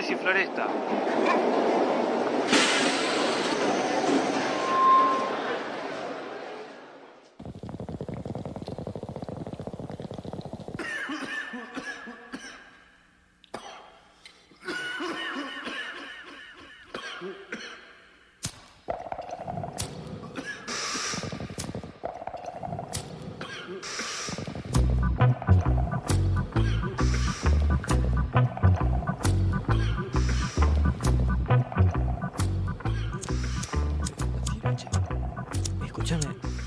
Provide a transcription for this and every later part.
Flores y Floresta. Escúchame.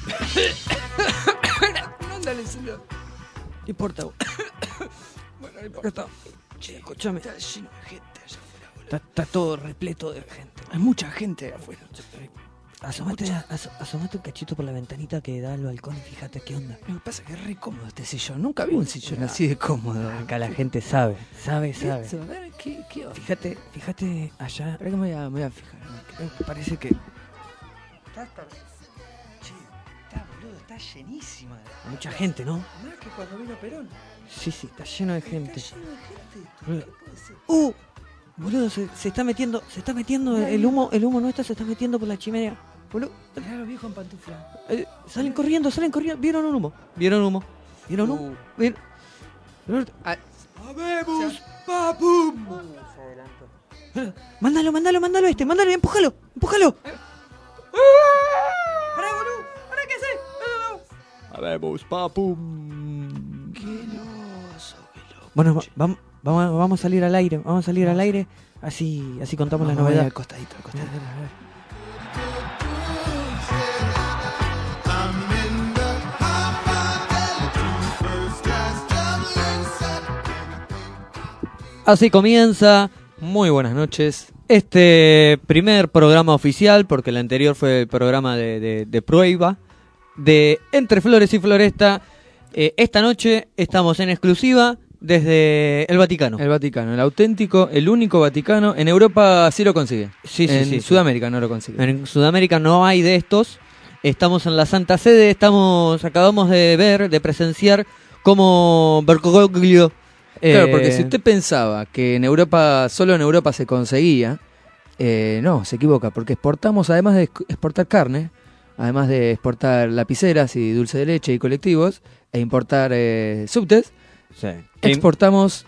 No, dale, encendedor. No importa. Bueno, no importa. Che, escúchame. Está lleno de gente allá afuera, boludo. Está todo repleto de gente. Hay mucha gente allá afuera. Asomate un cachito por la ventanita que da al balcón y fíjate qué onda. Lo que pasa es que es re cómodo este sillón. Nunca vi un sillón así de cómodo. Acá la gente sabe. A ver, ¿qué onda? Fíjate allá. Espera que me voy a fijar. Parece que... Está, boludo, está llenísima. Mucha gente, ¿no? Más que cuando vino Perón. Sí, está lleno de gente. Está lleno de gente. Boludo. ¿Qué puede ser? Boludo, se está metiendo el humo nuestro se está metiendo por la chimenea. Boludo. Mirá a los viejos en pantufla. Salen corriendo. ¿Vieron un humo? ¿Vieron? ¡Habemos papum! Mándalo, empújalo. ¡Pará, boludo! ¿Pará qué haces? No. Habemos papum. ¡Qué loso! Bueno, vamos a salir al aire. Así contamos la novedad. Al costadito. A ver. Así comienza, muy buenas noches, este primer programa oficial, porque el anterior fue el programa de prueba, de Entre Flores y Floresta. Esta noche estamos en exclusiva desde el Vaticano. El Vaticano, el auténtico, el único Vaticano. En Europa sí lo consigue. Sí. En Sudamérica no lo consigue. En Sudamérica no hay de estos. Estamos en la Santa Sede, acabamos de presenciar cómo Bergoglio... Claro, porque si usted pensaba que solo en Europa se conseguía, no, se equivoca, porque exportamos, además de exportar carne, además de exportar lapiceras y dulce de leche y colectivos, e importar subtes, sí, exportamos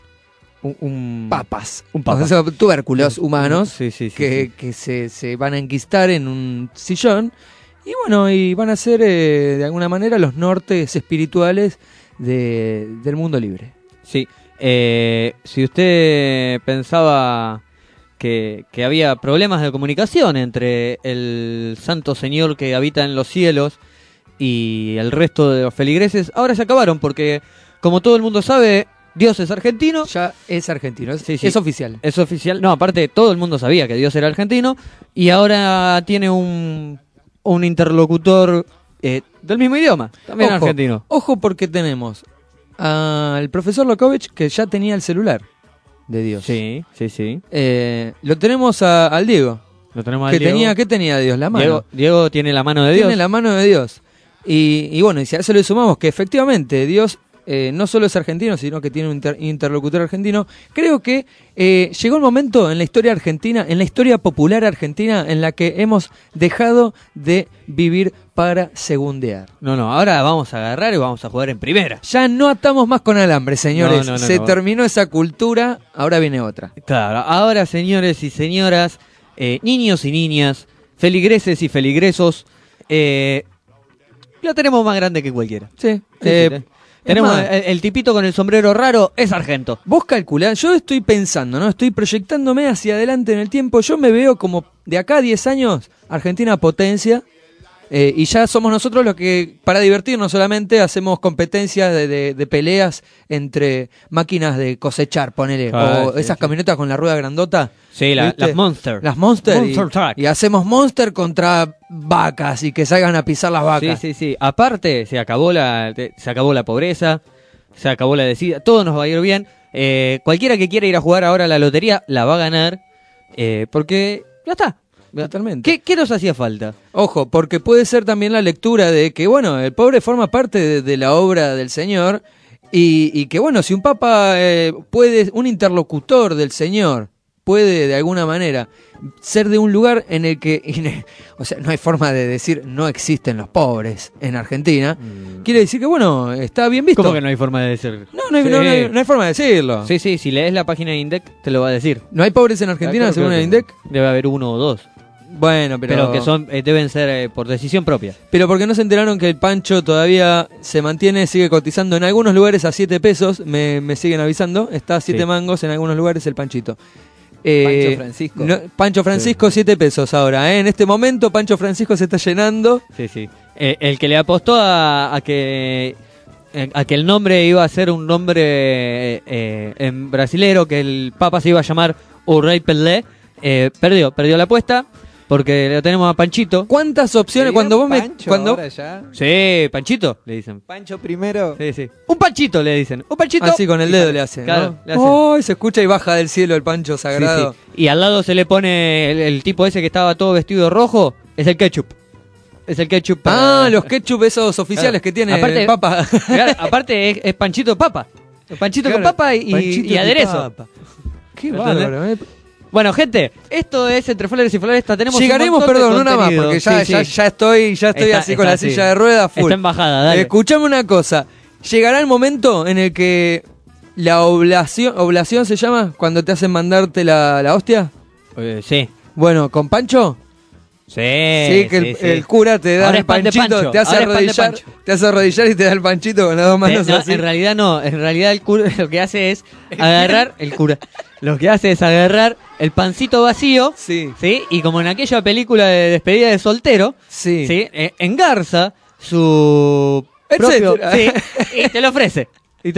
papas, o sea, tubérculos humanos que se van a enquistar en un sillón, y bueno, y van a ser de alguna manera los nortes espirituales del mundo libre. Sí. Si usted pensaba que había problemas de comunicación entre el Santo Señor que habita en los cielos y el resto de los feligreses, ahora se acabaron porque, como todo el mundo sabe, Dios es argentino. Ya es argentino, Sí. Es oficial. Es oficial. No, aparte todo el mundo sabía que Dios era argentino y ahora tiene un interlocutor del mismo idioma, también argentino. Ojo, porque tenemos al profesor Lokovich, que ya tenía el celular de Dios. Sí. Lo tenemos al Diego. Lo tenemos al Diego. ¿Qué tenía Dios? La mano. Diego tiene la mano de Dios. Tiene la mano de Dios. Y bueno, y si a eso le sumamos que efectivamente Dios no solo es argentino, sino que tiene un interlocutor argentino, creo que llegó el momento en la historia argentina, en la historia popular argentina, en la que hemos dejado de vivir para segundear. No, ahora vamos a agarrar y vamos a jugar en primera. Ya no atamos más con alambre, señores. No. Terminó esa cultura, ahora viene otra. Claro, ahora, señores y señoras, niños y niñas, feligreses y feligresos, la tenemos más grande que cualquiera. Sí. Tenemos el tipito con el sombrero raro, es sargento. Vos calculá, yo estoy pensando, ¿no? Estoy proyectándome hacia adelante en el tiempo. Yo me veo como de acá a 10 años, Argentina potencia. Y ya somos nosotros los que, para divertirnos solamente, hacemos competencias de peleas entre máquinas de cosechar, ponele, o esas camionetas con la rueda grandota. Sí, las Monster. Las Monster. Monster y hacemos Monster contra vacas y que salgan a pisar las vacas. Sí. Aparte, se acabó la pobreza, se acabó la desigualdad, todo nos va a ir bien. Cualquiera que quiera ir a jugar ahora a la lotería la va a ganar, porque ya está. Totalmente. ¿Qué nos hacía falta? Ojo, porque puede ser también la lectura de que, bueno, el pobre forma parte de la obra del Señor y que, bueno, si un papa un interlocutor del Señor puede de alguna manera ser de un lugar en el que, o sea, no hay forma de decir no existen los pobres en Argentina, quiere decir que, bueno, está bien visto. ¿Cómo que no hay forma de decirlo? No hay forma de decirlo. Sí, si lees la página de INDEC te lo va a decir. ¿No hay pobres en Argentina según el INDEC? Debe haber 1 o 2. Bueno, pero que son deben ser por decisión propia. Pero porque no se enteraron que el pancho todavía se mantiene, sigue cotizando en algunos lugares a 7 pesos, me siguen avisando, está a 7 mangos en algunos lugares el panchito. Pancho Francisco. Pancho Francisco, 7 pesos ahora. En este momento Pancho Francisco se está llenando. Sí. El que le apostó a que el nombre iba a ser un nombre en brasilero, que el Papa se iba a llamar O Rei Pelé, perdió la apuesta. Porque lo tenemos a Panchito. ¿Cuántas opciones? Cuando vos Sí, Panchito, le dicen. Pancho primero. Sí. Un Panchito le dicen. Un Panchito. Así con el dedo le hacen. Claro, ¿no? Oh, se escucha y baja del cielo el Pancho sagrado. Sí. Y al lado se le pone el tipo ese que estaba todo vestido de rojo. Es el ketchup. Es el ketchup. Los ketchup esos oficiales que tiene el Papa. Claro, aparte es Panchito Papa. Panchito con papa y aderezo. Qué bárbaro, Bueno, gente, esto es Entre Flores y Floresta. Tenemos llegaremos, una más, porque ya estoy así con la silla de ruedas full. Está embajada, dale. Escuchame una cosa. Llegará el momento en el que la oblación se llama, cuando te hacen mandarte la hostia. Sí. Bueno, ¿con Pancho? Sí, que el cura te da el panchito, te hace arrodillar y te da el panchito con las dos manos así. En realidad no, en realidad el cura lo que hace es agarrar el pancito vacío, ¿sí? Y como en aquella película de despedida de soltero, ¿sí? Engarza su propio, y te lo ofrece.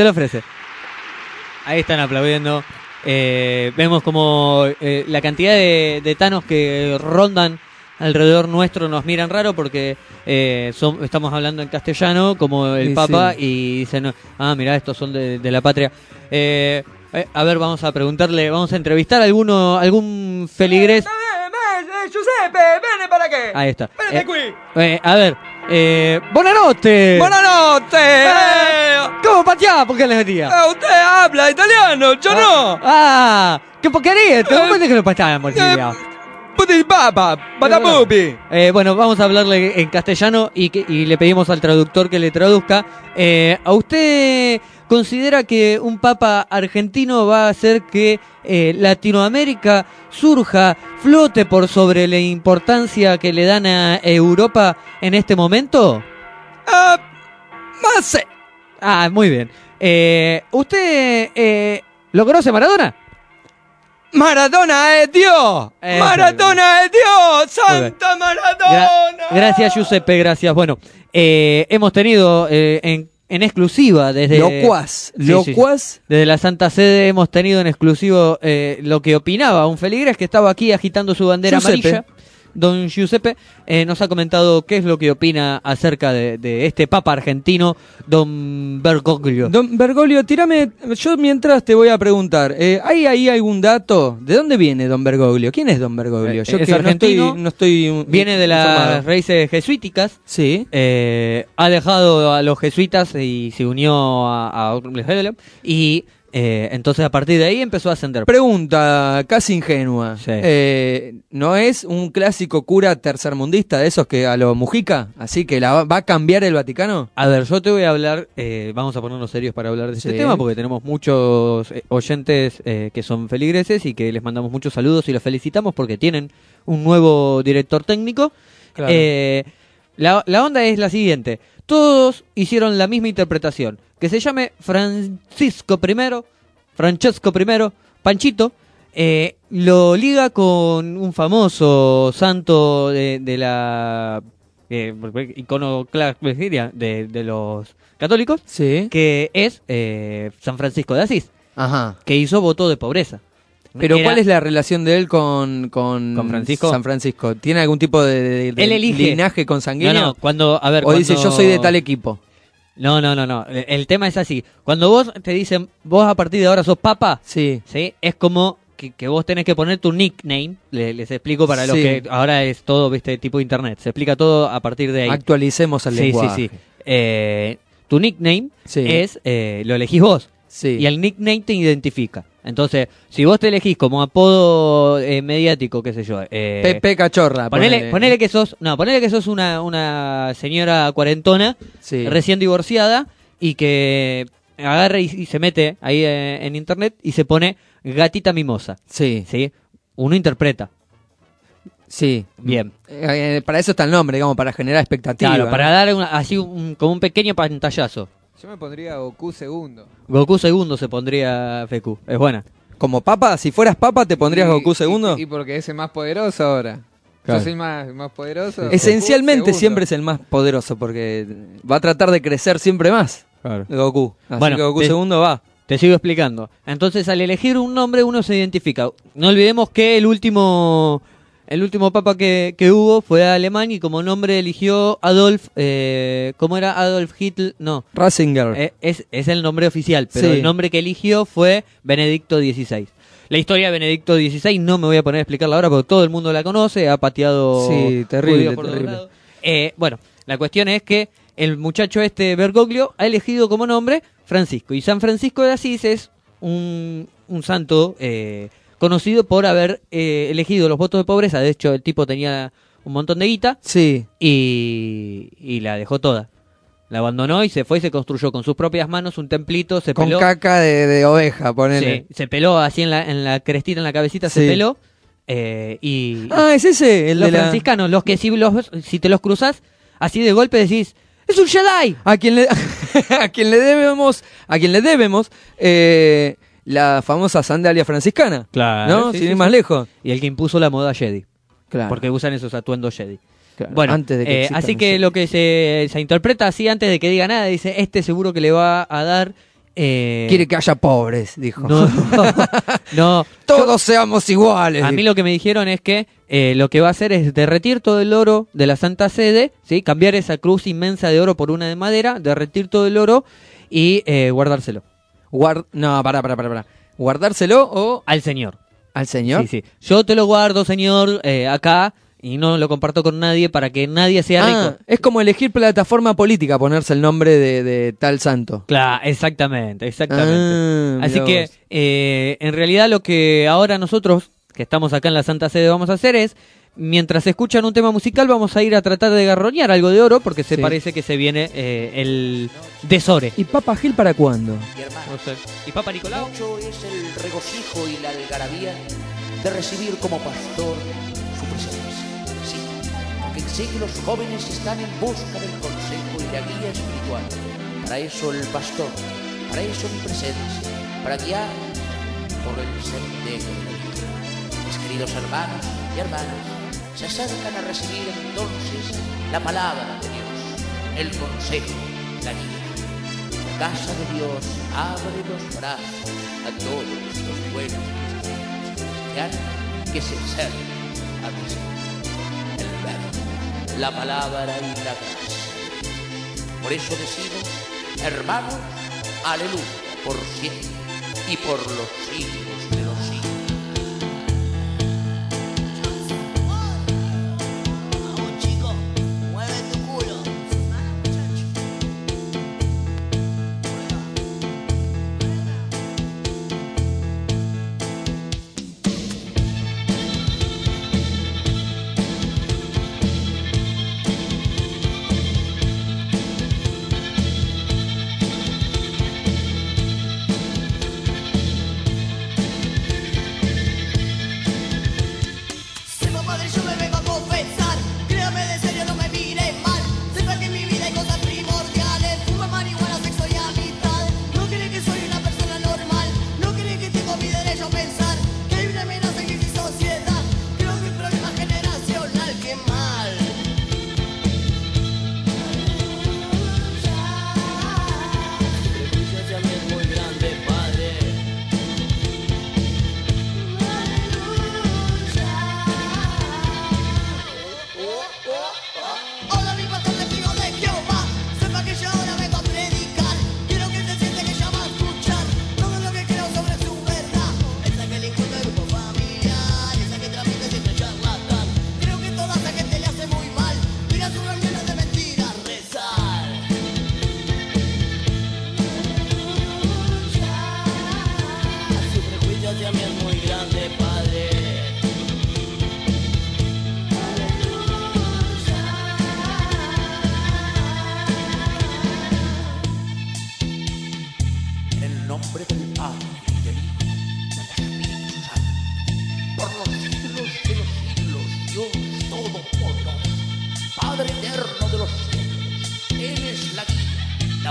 Ahí están aplaudiendo. Vemos como la cantidad de tanos que rondan alrededor nuestro nos miran raro porque estamos hablando en castellano como el Papa y dicen, mirá, estos son de la patria. A ver, vamos a preguntarle, vamos a entrevistar a algún feligrés. Giuseppe, ven para qué. Ahí está. Ven qui. A ver, buonanotte. Buonanotte. ¿Cómo pateaba? ¿Por qué le metía? Usted habla italiano, yo no. ¡Qué porquería! ¿Cómo es que lo pateaba en Bolivia? Bueno, vamos a hablarle en castellano y le pedimos al traductor que le traduzca. ¿A usted considera que un papa argentino va a hacer que Latinoamérica surja, flote por sobre la importancia que le dan a Europa en este momento? Más sé. Muy bien. ¿Usted lo conoce Maradona? ¡Maradona es Dios! ¡Maradona es Dios! ¡Santa Maradona! Gracias, Giuseppe, gracias. Bueno, hemos tenido en exclusiva desde... Locuaz. Desde la Santa Sede hemos tenido en exclusivo lo que opinaba un feligrés que estaba aquí agitando su bandera amarilla. Don Giuseppe nos ha comentado qué es lo que opina acerca de este papa argentino, Don Bergoglio. Don Bergoglio, tírame, yo mientras te voy a preguntar, ¿hay ahí algún dato? ¿De dónde viene Don Bergoglio? ¿Quién es Don Bergoglio? Yo es argentino, no estoy viene de las raíces jesuíticas, sí. Ha dejado a los jesuitas y se unió a y... entonces a partir de ahí empezó a ascender. Pregunta casi ingenua. Sí. ¿No es un clásico cura tercermundista de esos que a lo Mujica? Así que va a cambiar el Vaticano. A ver, yo te voy a hablar, vamos a ponernos serios para hablar de este tema porque tenemos muchos oyentes que son feligreses y que les mandamos muchos saludos y los felicitamos porque tienen un nuevo director técnico. Claro. La onda es la siguiente. Todos hicieron la misma interpretación. Que se llame Francesco I, Panchito, lo liga con un famoso santo de la iconoclastia de los católicos, sí. Que es San Francisco de Asís, que hizo voto de pobreza. Pero ¿cuál es la relación de él con Francisco? San Francisco? ¿Tiene algún tipo de linaje consanguíneo? No, cuando dice yo soy de tal equipo. No. El tema es así. Cuando vos te dicen, vos a partir de ahora sos papa, sí. Es como que vos tenés que poner tu nickname. Les explico para los que ahora es todo, viste, tipo internet. Se explica todo a partir de ahí. Actualicemos el lenguaje. Tu nickname es, lo elegís vos. Sí. Y el nickname te identifica. Entonces, si vos te elegís como apodo mediático, qué sé yo, Pepe Cachorra. ponele que sos una señora cuarentona, Sí. recién divorciada, y que agarra y se mete ahí en internet y se pone gatita mimosa, Sí, ¿sí? Uno interpreta. sí. Bien. Para eso está el nombre, digamos, para generar expectativa. Claro, ¿no? para dar como un pequeño pantallazo. Yo me pondría Goku segundo. Goku segundo se pondría Feku. Es buena. Como papa, si fueras papa, ¿te pondrías Goku segundo? Y porque es el más poderoso ahora. Claro. Yo soy más poderoso. Esencialmente Goku segundo. siempre es el más poderoso porque va a tratar de crecer siempre más. Goku. Así Bueno, que Goku segundo va. Te sigo explicando. Entonces, al elegir un nombre, uno se identifica. No olvidemos que el último papa que hubo fue alemán y como nombre eligió Adolf. ¿Cómo era? Adolf Hitler. No. Ratzinger. Es el nombre oficial, pero Sí. el nombre que eligió fue Benedicto XVI. La historia de Benedicto XVI no me voy a poner a explicarla ahora porque todo el mundo la conoce, ha pateado Sí, terrible, judíos por todos terrible. lados. Bueno, la cuestión es que el muchacho Bergoglio ha elegido como nombre Francisco. Y San Francisco de Asís es un santo conocido por haber elegido los votos de pobreza. De hecho, el tipo tenía un montón de guita Sí. y la dejó toda. La abandonó y se fue y se construyó con sus propias manos un templito, se Con peló. caca de oveja, ponele. Sí, se peló así en la crestita, en la cabecita, se Sí. peló. Y Ah, es ese, el los de la... franciscanos, los que si te los cruzas, así de golpe decís, ¡es un Jedi! A quien le, a quien le debemos la famosa sandalia franciscana. Claro, ¿No? sí, Sin sí, ir más sí. lejos. Y el que impuso la moda Jedi, Claro. porque usan esos atuendos Jedi. Claro, Bueno, antes de que existan así los que Jedi. lo que se interpreta así antes de que diga nada, dice, seguro que le va a dar... Quiere que haya pobres, dijo. No, no. Todos seamos iguales. A mí dijo. lo que me dijeron es que lo que va a hacer es derretir todo el oro de la Santa Sede, ¿sí? Cambiar esa cruz inmensa de oro por una de madera, derretir todo el oro y guardárselo No, pará. ¿Guardárselo o al Señor. al señor? Sí, sí. Yo te lo guardo, Señor, acá y no lo comparto con nadie para que nadie sea rico. Es como elegir plataforma política, ponerse el nombre de tal santo. Claro, exactamente. Ah, Así mirá que vos. en realidad lo que ahora nosotros, que estamos acá en la Santa Sede, vamos a hacer es, mientras escuchan un tema musical, vamos a ir a tratar de garroñar algo de oro, porque se Sí. parece que se viene el desore. ¿Y Papa Gil para cuándo? Mi hermano, No sé. ¿Y Papa Nicolau? mucho es el regocijo y la algarabía de recibir como pastor su presencia. Sí, porque sé que los jóvenes están en busca del consejo y la guía espiritual. Para eso el pastor, para eso mi presencia, para guiar por el sendero de la vida. Mis queridos hermanos y hermanas, se acercan a recibir entonces la palabra de Dios, el consejo, la guía. La casa de Dios abre los brazos a todos los buenos cristianos que se acercan a recibir el verbo, la palabra y la gracia. Por eso decimos, hermanos, aleluya, por siempre y por los siglos de los siglos. Vamos, chico, mueve tu culo.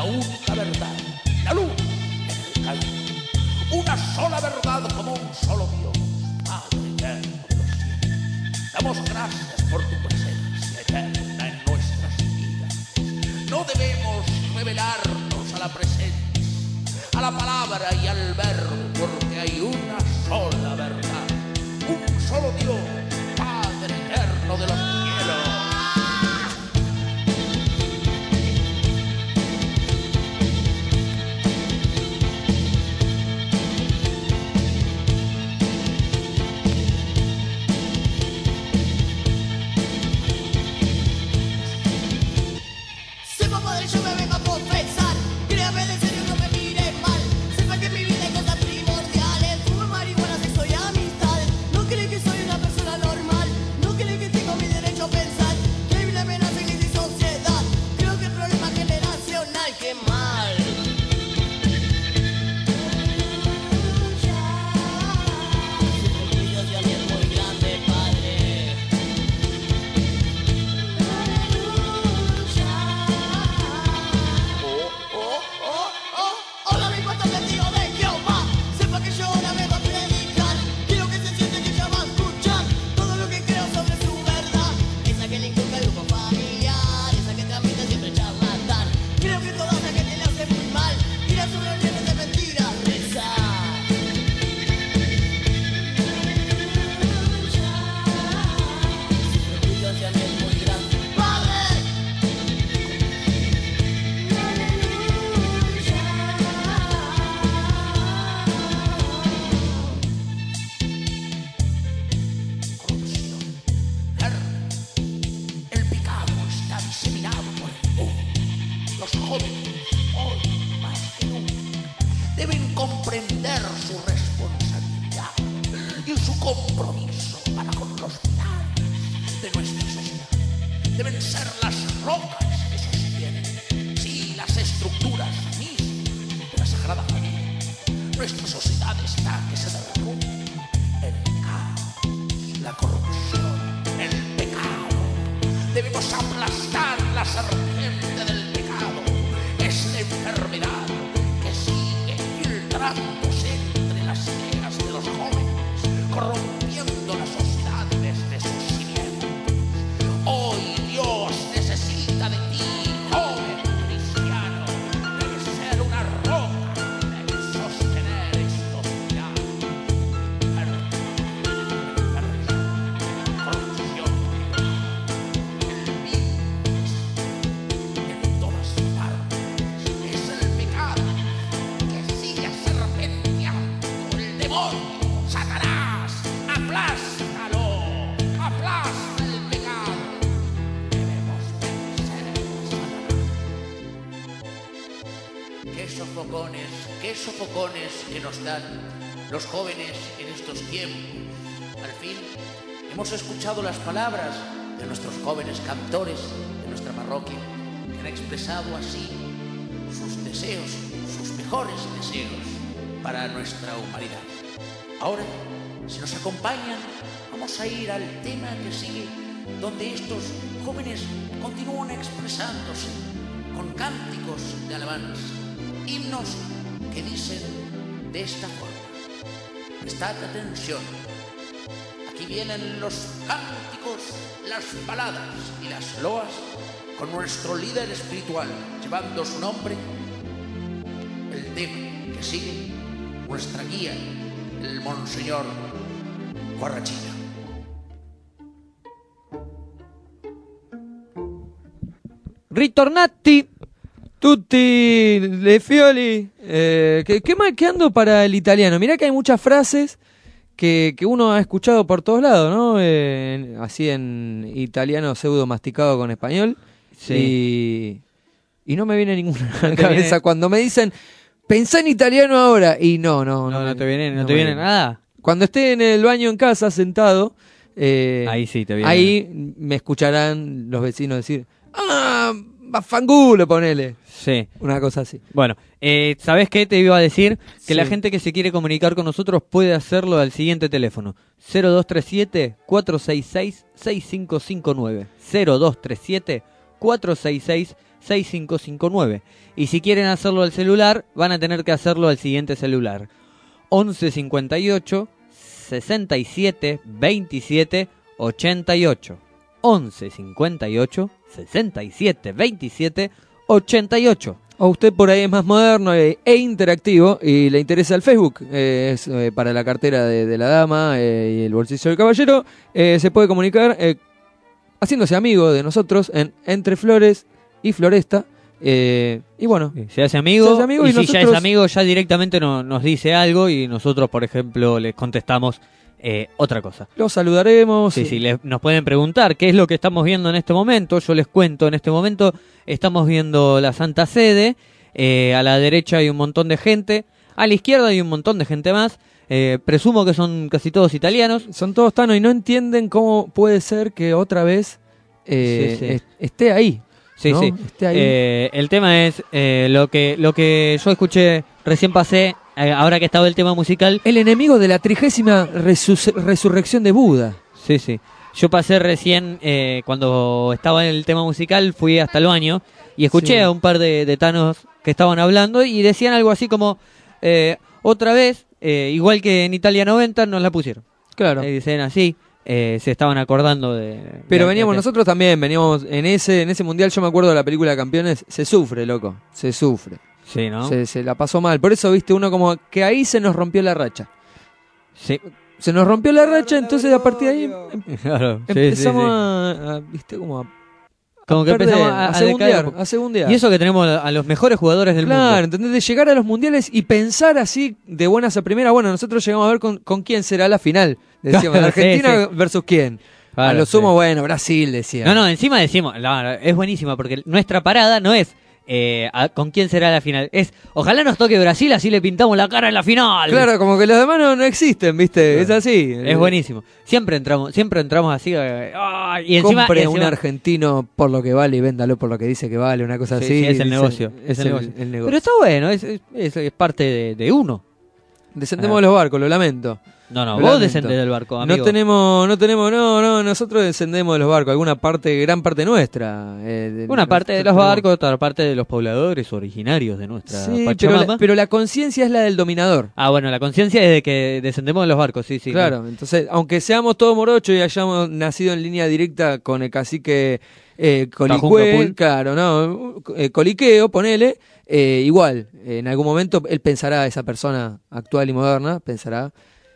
única verdad, la luz en el camino. Una sola verdad como un solo Dios, Padre eterno de los cielos. Damos gracias por tu presencia eterna en nuestras vidas. No debemos revelarnos a la presencia, a la palabra y al verbo, porque hay una sola verdad, un solo Dios, Padre eterno de los cielos. Sepa, Padre, yo me vengo a confesar. Créame, de serio, no me mire mal. Sepa que en mi vida hay cosas primordiales. Fumo marihuana, sexo y amistades. No cree que soy una persona normal. No cree que tengo mi derecho a pensar. Que hay una amenaza en mi sociedad. Creo que el problema es generacional. ¡Qué mal! Siempre Dios y a mí es muy grande, Padre. Hola, mi puesto testigo de Jehová. Sepa que yo ahora vengo a predicar. Quiero que se siente que ya va a escuchar todo lo que creo sobre su verdad. Esa que le inculca el grupo familiar, esa que transmite siempre charlatán. Creo que toda esa gente le hace muy mal. Tira sus reuniones de mentiras, rezar. Siempre Dios y a mí es muy grande. ¡Padre! Corrupción, guerra. El pecado está diseminado por el mundo. Los jóvenes, hoy más que nunca, deben comprender su responsabilidad y su compromiso para con los pilares de nuestra sociedad. Deben ser las rocas que sostienen, sí, las estructuras mismas de la Sagrada Familia. Nuestra sociedad está que se derrumba. El caos, la corrupción, el pecado. Debemos aplastar la serpiente del pecado, esta enfermedad que sigue filtrándose entre las ideas de los jóvenes, corrompiendo la sociedad desde sus cimientos. Hoy Dios necesita de ti, joven cristiano. Debes ser una roca, debes sostener estos pilares. Corrupción, el virus en todas partes. Es el pecado que sigue serpenteando. El demonio, Satanás, aplástalo, aplasta el pecado. Debemos vencer a Satanás. Qué sofocones que nos dan los jóvenes en estos tiempos. Al fin, hemos escuchado las palabras de nuestros jóvenes cantores de nuestra parroquia, que han expresado así sus deseos, sus mejores deseos para nuestra humanidad. Ahora, si nos acompañan, vamos a ir al tema que sigue, donde estos jóvenes continúan expresándose con cánticos de alabanza, himnos que dicen de esta forma. Prestad atención. Aquí vienen los cánticos, las baladas y las loas con nuestro líder espiritual, llevando su nombre. El tema que sigue, nuestra guía, el Monseñor Corrachina. Ritornati, tutti le fioli. ¿Qué mal que ando para el italiano? Mirá que hay muchas frases que uno ha escuchado por todos lados, ¿no? Así en italiano pseudo masticado con español. Sí. Y no me viene ninguna a la te cabeza viene- cuando me dicen, pensá en italiano ahora. Y no No te viene, no me te viene nada. Cuando esté en el baño en casa sentado, Ahí sí te viene. ahí me escucharán los vecinos decir, bafangulo, ponele. Sí. Una cosa así. Bueno, ¿sabés qué te iba a decir? Que Sí. la gente que se quiere comunicar con nosotros puede hacerlo al siguiente teléfono: 0237-466-6559. 0237-466-6559. 6559. Y si quieren hacerlo al celular, van a tener que hacerlo al siguiente celular: 11 58 67 27 88. 11 58 67 27 88. O usted por ahí es más moderno e interactivo y le interesa el Facebook, es para la cartera de la dama y el bolsillo del caballero, se puede comunicar haciéndose amigo de nosotros en Entre Flores y Floresta. Y bueno, Se hace amigo, Se hace amigo y y si ya es nosotros- amigo, ya directamente nos dice algo y nosotros, por ejemplo, les contestamos otra cosa. los saludaremos. Sí, sí, nos pueden preguntar qué es lo que estamos viendo en este momento. Yo les cuento, en este momento estamos viendo la Santa Sede. A la derecha hay un montón de gente, a la izquierda hay un montón de gente más. Presumo que son casi todos italianos. Son todos tanos y no entienden cómo puede ser que otra vez Sí. esté ahí. Sí, ¿no? sí. Esté ahí. El tema es lo que yo escuché, recién pasé, ahora que estaba el tema musical. El enemigo de la 30ª resurrección de Buda. Sí, sí. Yo pasé recién, cuando estaba en el tema musical, fui hasta el baño y escuché Sí. a un par de tanos que estaban hablando y decían algo así como, otra vez, igual que en Italia 90, nos la pusieron. Claro. Dicen así, se estaban acordando de... Pero de- veníamos de- nosotros también, veníamos en ese mundial. Yo me acuerdo de la película Campeones. Se sufre, loco, se sufre. Sí, ¿no? Se la pasó mal. Por eso, viste, uno como que ahí se nos rompió la racha. Sí. Se nos rompió la racha, entonces a partir de ahí Claro, sí, empezamos sí, sí. a, viste, como a Como que perder, empezamos a decaer un segundear, poco. a segundear. Y eso que tenemos a los mejores jugadores del Claro, mundo. ¿entendés? De llegar a los mundiales y pensar así de buenas a primeras. Bueno, nosotros llegamos a ver con quién será la final. Decíamos, Sí, Argentina versus quién. A Claro, lo sumo, sí. bueno, Brasil, decía. No, encima decimos, es buenísima porque nuestra parada no es con quién será la final, es ojalá nos toque Brasil, así le pintamos la cara en la final. Claro, como que los demás no existen, ¿viste? Es así. Es buenísimo. Siempre entramos así. Y encima, Compre encima- un argentino por lo que vale y véndalo por lo que dice que vale, una cosa Sí, así. sí, es el dice- negocio. Es el negocio. Pero está bueno, es parte de uno. Descendemos de los barcos, lo lamento. No, Lo vos lamento. descendés del barco, amigo. No, nosotros descendemos de los barcos, gran parte nuestra. Una parte de los barcos, otra parte de los pobladores originarios de nuestra Sí, Pachamama. pero la conciencia es la del dominador. Ah, bueno, la conciencia es de que descendemos de los barcos, sí, sí. Claro, entonces, aunque seamos todos morochos y hayamos nacido en línea directa con el cacique Colicue, Capul. claro, no, Coliqueo, ponele, igual, en algún momento él pensará, esa persona actual y moderna, pensará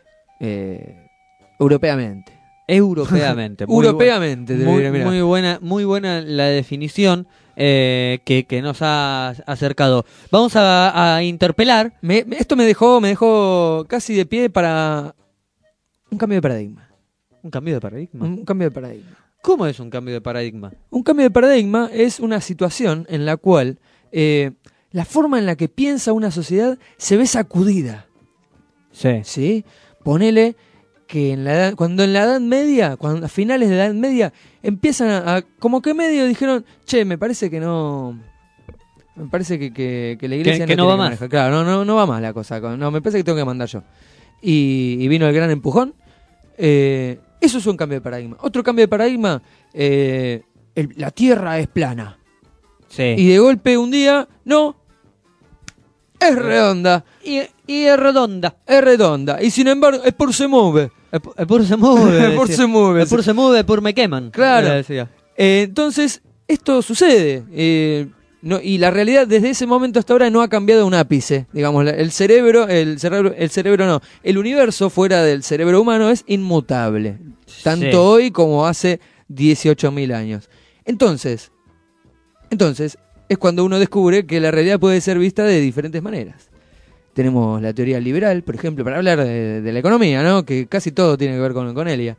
europeamente. Europeamente. Europeamente, te Muy, diré, mirá. muy buena la definición que nos ha acercado. Vamos a interpelar. Esto me dejó casi de pie para un cambio de paradigma. Un cambio de paradigma. Un cambio de paradigma. ¿Cómo es un cambio de paradigma? Un cambio de paradigma es una situación en la cual la forma en la que piensa una sociedad se ve sacudida. Sí. ¿Sí? Ponele que cuando en la Edad Media, cuando a finales de la Edad Media, empiezan como que medio dijeron, che, me parece que no... Me parece que la iglesia Que no tiene va que más. manejar. Claro, no va más la cosa. No, me parece que tengo que mandar yo. Y vino el gran empujón. Eso es un cambio de paradigma. Otro cambio de paradigma, la Tierra es plana. Sí. Y de golpe un día, no, es redonda. Y es redonda. Es redonda. Y sin embargo, es por se mueve. Es por se mueve. Es por decía. se mueve. Es por se mueve, por me queman. Claro. Decía. Entonces, esto sucede. Y la realidad desde ese momento hasta ahora no ha cambiado un ápice. Digamos, el cerebro no. El universo fuera del cerebro humano es inmutable. Tanto Sí. hoy como hace 18.000 años. Entonces, es cuando uno descubre que la realidad puede ser vista de diferentes maneras. Tenemos la teoría liberal, por ejemplo, para hablar de la economía, ¿no? Que casi todo tiene que ver con ella.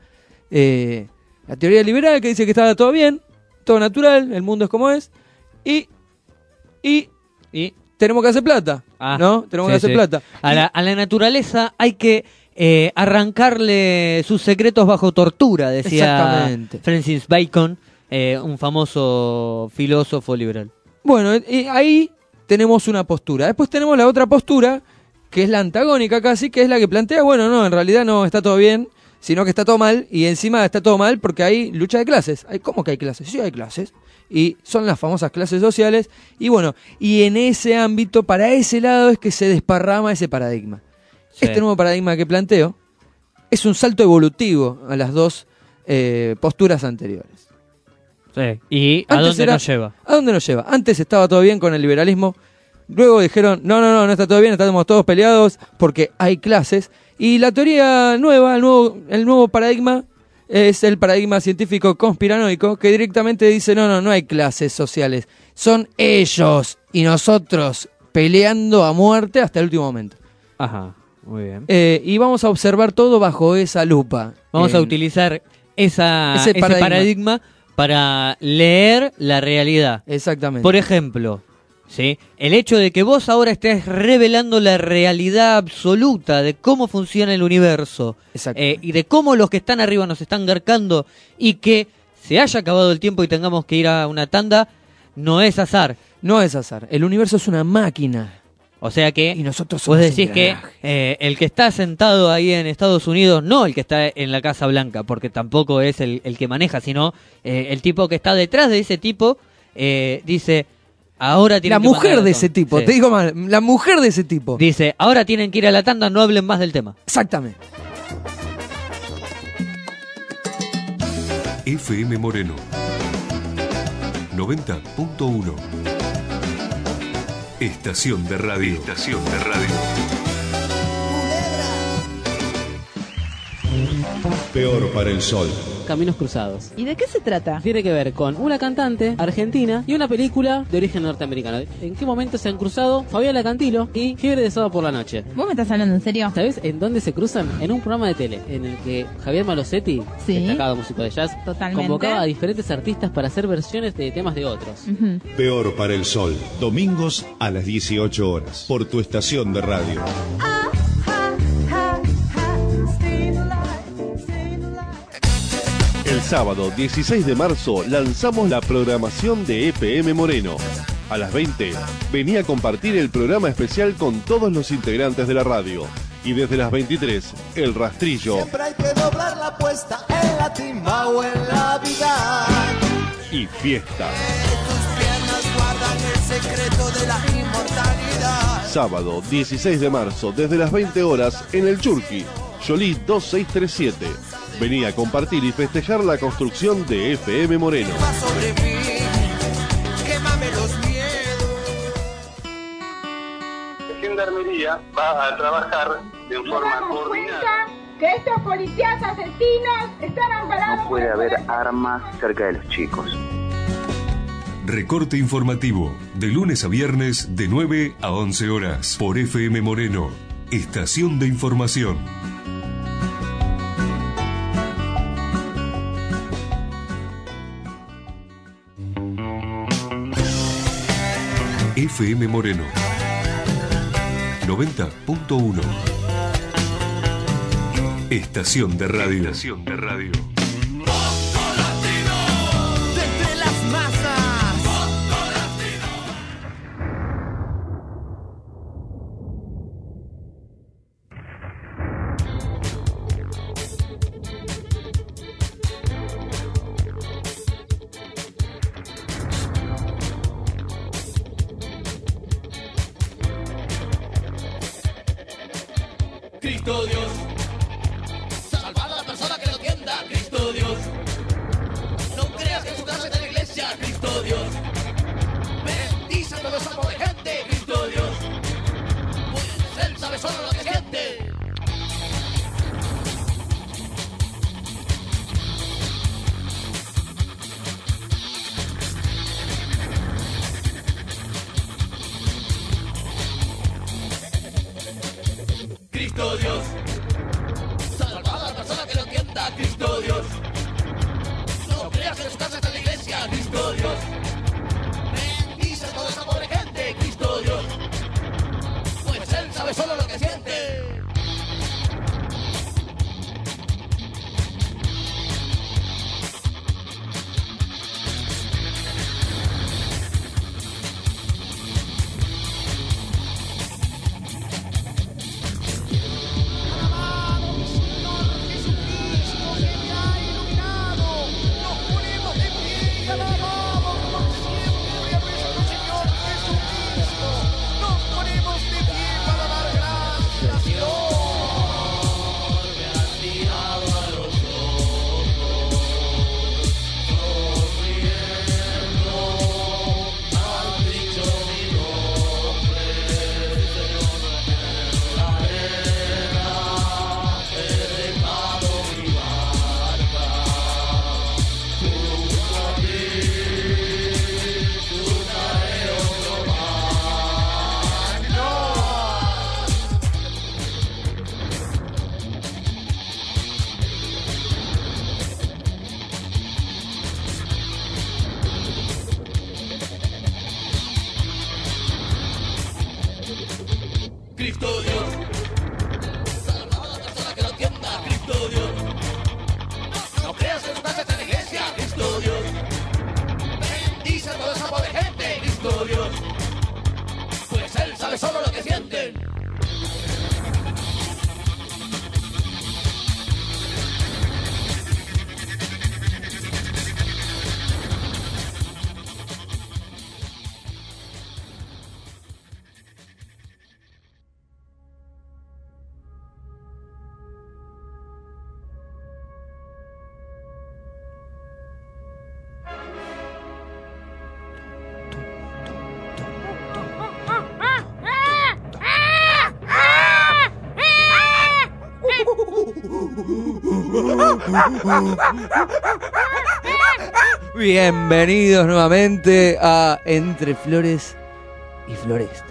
La teoría liberal que dice que está todo bien, todo natural, el mundo es como es, y tenemos que hacer plata, Ah, ¿no? Tenemos que sí, hacer sí. plata. A la naturaleza hay que arrancarle sus secretos bajo tortura, decía Exactamente. Francis Bacon, un famoso filósofo liberal. Bueno, ahí tenemos una postura. Después tenemos la otra postura, que es la antagónica casi, que es la que plantea, bueno, no, en realidad no está todo bien, sino que está todo mal, y encima está todo mal porque hay lucha de clases. ¿Cómo que hay clases? Sí, hay clases. y son las famosas clases sociales. Y bueno, y en ese ámbito, para ese lado es que se desparrama ese paradigma. Sí. Este nuevo paradigma que planteo es un salto evolutivo a las dos posturas anteriores. Sí. ¿Y a Antes dónde nos lleva? ¿A dónde nos lleva? Antes estaba todo bien con el liberalismo, luego dijeron, no está todo bien, estamos todos peleados porque hay clases. Y la teoría nueva, el nuevo paradigma, es el paradigma científico conspiranoico, que directamente dice, no hay clases sociales, son ellos y nosotros peleando a muerte hasta el último momento. Ajá, muy bien. Y vamos a observar todo bajo esa lupa. Vamos a utilizar ese paradigma para leer la realidad. Exactamente. Por ejemplo, ¿sí? El hecho de que vos ahora estés revelando la realidad absoluta de cómo funciona el universo y de cómo los que están arriba nos están garcando y que se haya acabado el tiempo y tengamos que ir a una tanda, no es azar. No es azar. El universo es una máquina. O sea que Y nosotros vos somos decís que engranaje. el que está sentado ahí en Estados Unidos, no el que está en la Casa Blanca, porque tampoco es el que maneja, sino el tipo que está detrás de ese tipo, dice, ahora tienen La que mujer mandar de a ese todos. tipo, Sí. te digo mal, la mujer de ese tipo. Dice, ahora tienen que ir a la tanda, no hablen más del tema. Exactamente. FM Moreno 90.1. Estación de radio. Estación de radio. Peor para el sol. Caminos Cruzados. ¿Y de qué se trata? Tiene que ver con una cantante argentina y una película de origen norteamericano. ¿En qué momento se han cruzado Fabiola Cantilo y Fiebre de Sábado por la Noche? ¿Vos me estás hablando en serio? ¿Sabés en dónde se cruzan? En un programa de tele en el que Javier Malosetti, Sí. destacado músico de jazz, Totalmente. convocaba a diferentes artistas para hacer versiones de temas de otros. Ujú. Peor para el sol. Domingos a las 18 horas. Por tu estación de radio. El sábado 16 de marzo lanzamos la programación de EPM Moreno. A las 20, venía a compartir el programa especial con todos los integrantes de la radio. Y desde las 23, El Rastrillo Siempre hay que doblar la apuesta en la timba o en la vida. y Fiesta. Tus piernas guardan el secreto de la inmortalidad. Sábado 16 de marzo, desde las 20 horas, en el Churqui, Yolí 2637. Venía a compartir y festejar la construcción de FM Moreno. Va sobre mí, quémame los miedos. Gendarmería va a trabajar de forma coordinada. Que estos policías asesinos están amparados. No puede haber armas cerca de los chicos. Recorte informativo, de lunes a viernes de 9 a 11 horas, por FM Moreno, Estación de Información. FM Moreno 90.1. Estación de radio. Estación de radio. Desde las masas. Cristo Dios, salvar a la persona que lo atienda, Cristo Dios. No creas que su casa es de la iglesia, Cristo Dios. Bendice todo ese amor de gente, Cristo Dios. Pues Él sabe solo lo que siente. Cristo Dios, salvar a la persona que lo entienda, Cristo Dios. No creas que su casa está en la iglesia, Cristo Dios. Bendice todo esa pobre gente, Cristo Dios. Pues Él sabe solo lo que siente. Bienvenidos nuevamente a Entre Flores y Floresta.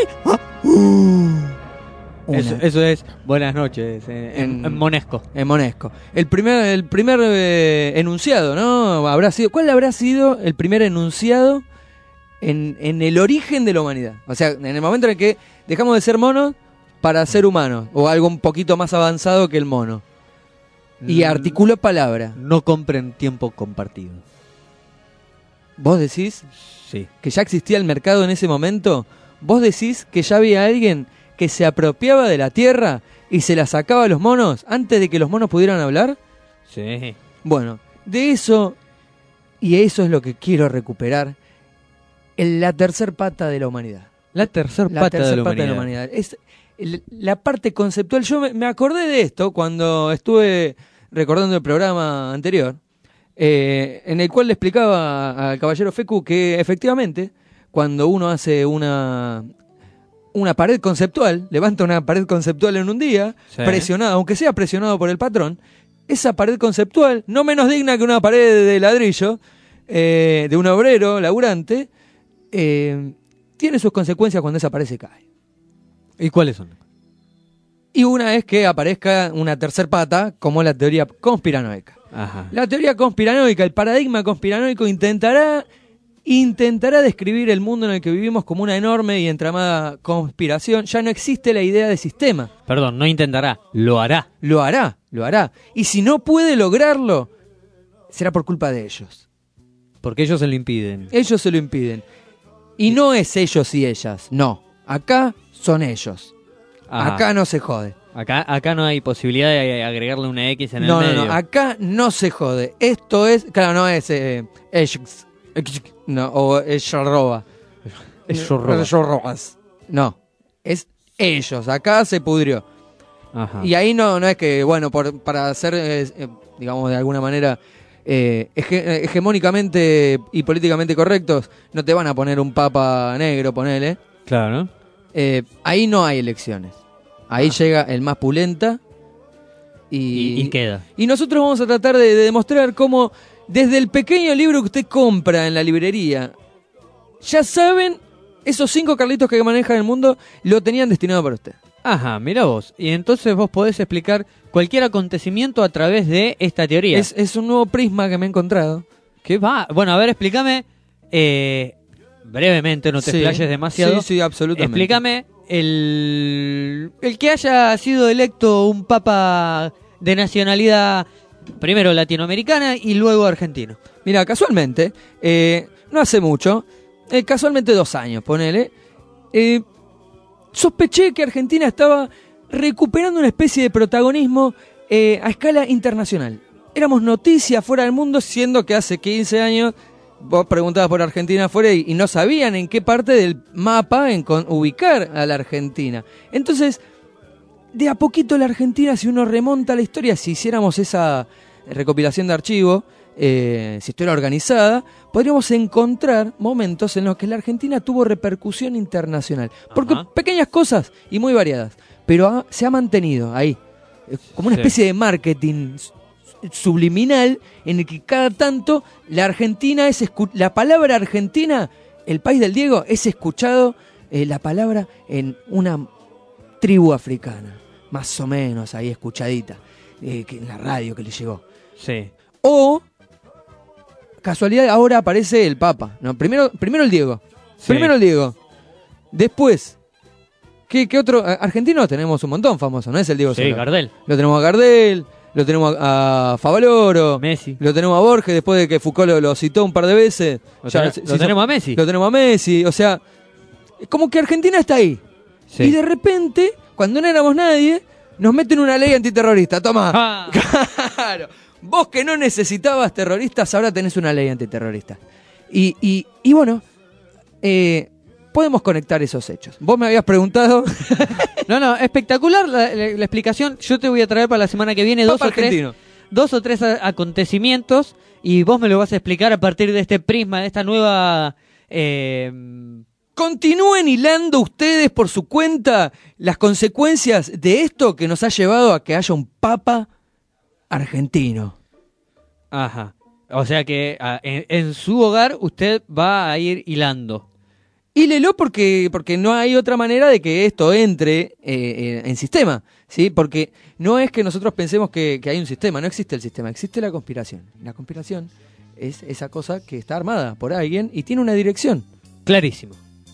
Eso es buenas noches en Monesco. En Monesco. El primer enunciado, ¿no? ¿Cuál habrá sido el primer enunciado en el origen de la humanidad? O sea, en el momento en el que dejamos de ser monos para ser humanos, o algo un poquito más avanzado que el mono. Y articuló palabra. No compren tiempo compartido. ¿Vos decís? Sí. ¿Que ya existía el mercado en ese momento? ¿Vos decís que ya había alguien que se apropiaba de la tierra y se la sacaba a los monos antes de que los monos pudieran hablar? Sí. Bueno, de eso, y eso es lo que quiero recuperar, la tercer pata de la humanidad. La tercer pata de la humanidad. Es la parte conceptual. Yo me acordé de esto cuando estuve recordando el programa anterior, en el cual le explicaba al caballero Fecu que efectivamente cuando uno hace una pared conceptual, levanta una pared conceptual en un día, sí, presionada, aunque sea presionado por el patrón, esa pared conceptual, no menos digna que una pared de ladrillo, de un obrero laburante, tiene sus consecuencias cuando esa pared se cae. ¿Y cuáles son? Y una es que aparezca una tercer pata, como la teoría conspiranoica. Ajá. La teoría conspiranoica, el paradigma conspiranoico intentará describir el mundo en el que vivimos como una enorme y entramada conspiración. Ya no existe la idea de sistema. Perdón, no intentará, lo hará. Lo hará. Y si no puede lograrlo, será por culpa de ellos. Porque ellos se lo impiden. Ellos se lo impiden. Y no es ellos y ellas, no. Acá son ellos. Ajá. Acá no se jode. Acá no hay posibilidad de agregarle una X en el medio. No, acá no se jode. Esto es, claro, no es no, o ellos robas. No, es ellos. Acá se pudrió. Ajá. Y ahí no es que, bueno, para ser, digamos, de alguna manera hegemónicamente y políticamente correctos, no te van a poner un papa negro, ponele. Claro. Ahí no hay elecciones. Ahí llega el más pulenta y queda. Y nosotros vamos a tratar de demostrar cómo desde el pequeño libro que usted compra en la librería, ya saben, esos 5 Carlitos que manejan el mundo lo tenían destinado para usted. Ajá, mira vos. Y entonces vos podés explicar cualquier acontecimiento a través de esta teoría. Es un nuevo prisma que me he encontrado. ¿Qué va? Bueno, a ver, explícame brevemente, no te explayes demasiado. Sí, absolutamente. Explícame el que haya sido electo un papa de nacionalidad primero latinoamericana y luego argentino. Mira, casualmente, no hace mucho, casualmente 2 años, ponele, sospeché que Argentina estaba recuperando una especie de protagonismo a escala internacional. Éramos noticia fuera del mundo, siendo que hace 15 años vos preguntabas por Argentina afuera y no sabían en qué parte del mapa ubicar a la Argentina. Entonces, de a poquito la Argentina, si uno remonta la historia, si hiciéramos esa recopilación de archivos, si estuviera organizada, podríamos encontrar momentos en los que la Argentina tuvo repercusión internacional. Porque pequeñas cosas y muy variadas, pero se ha mantenido ahí, como una especie de marketing subliminal en el que cada tanto la Argentina la palabra Argentina, el país del Diego, es escuchado la palabra en una tribu africana, más o menos ahí escuchadita, que en la radio que le llegó. Sí. O casualidad, ahora aparece el Papa. No, primero el Diego. Sí. Primero el Diego. Después, ¿qué otro? Argentinos tenemos un montón famoso, ¿no es el Diego? Sí, Gardel. Lo tenemos a Gardel, lo tenemos a Favaloro, Messi. Lo tenemos a Borges después de que Foucault lo citó un par de veces. Lo tenemos a Messi. Lo tenemos a Messi. O sea, como que Argentina está ahí. Sí. Y de repente, cuando no éramos nadie, nos meten una ley antiterrorista. Toma. Claro. Vos que no necesitabas terroristas, ahora tenés una ley antiterrorista. Y bueno, podemos conectar esos hechos. Vos me habías preguntado... No, espectacular la explicación. Yo te voy a traer para la semana que viene dos o tres acontecimientos y vos me lo vas a explicar a partir de este prisma, de esta nueva... Continúen hilando ustedes por su cuenta las consecuencias de esto que nos ha llevado a que haya un papa argentino. Ajá. O sea que en su hogar usted va a ir hilando. Hílelo porque no hay otra manera de que esto entre en sistema, ¿sí? Porque no es que nosotros pensemos que hay un sistema, no existe el sistema, existe la conspiración. La conspiración es esa cosa que está armada por alguien y tiene una dirección. Clarísimo.